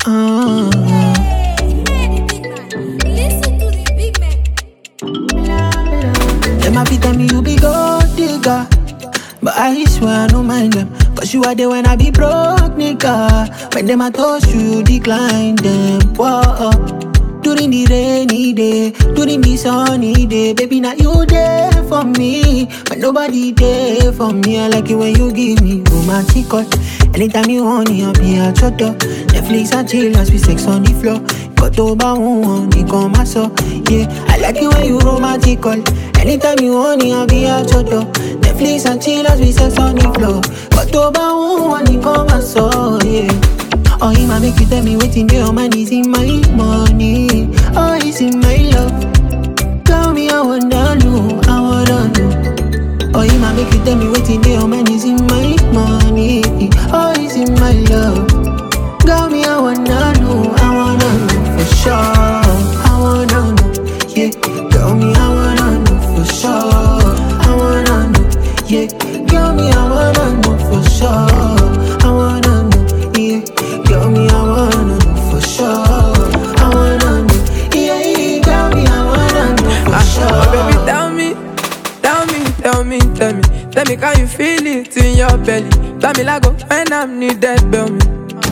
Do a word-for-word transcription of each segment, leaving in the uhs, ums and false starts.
Uh, Them a fit tell me you be gold digger, but I swear I don't mind them. Cause you are there when I be broke, nigga. When them a toast you, you decline them. Whoa. During the rainy day, during the sunny day, baby, now you there for me, but nobody there for me. I like it when you give me romantic call. Anytime you want it, I'll be at your door. Netflix and chill as we sex on the floor. Got over one, you come my so. Yeah, I like it when you romantic call. Anytime you want it, I'll be at your door. Netflix and chill as we sex on the floor. Got over one, you come my so. Yeah. Oh, he might make you tell me waiting there. Man, is in my money. Oh, it's in my love. Tell me, I wanna know, I wanna know. Oh, he might make you tell me waiting there. Man, is in my money. Oh, it's in my love. Tell me, I wanna know, I wanna know for sure. I wanna know, yeah. Tell me, I wanna know for sure. I wanna know, yeah. Tell me, I wanna know for sure. I wanna know, yeah. Tell me I wanna know for sure. I wanna know, yeah, yeah. Tell me I wanna know for sure. Oh, baby, tell me, tell me, tell me, tell me, tell me, can you feel it in your belly? Tell me like when I'm needed, tell me.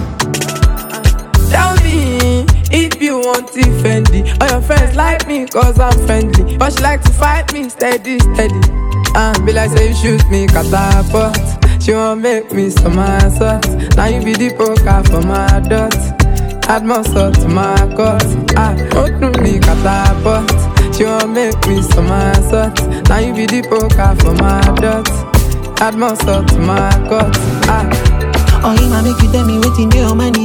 Tell me if you want it Fendi. All your friends like me cause I'm friendly, but she like to fight me steady, steady. And uh, be like say you shoot me catapult. She won't make me somersault. Now you be the poker for my dot. Add more salt to my cut. Ah, open me catapult. She won't make me somersault. Now you be the poker for my dot. Add more salt to my cut. Ah. Oh, he might make you tell me waiting there. Man,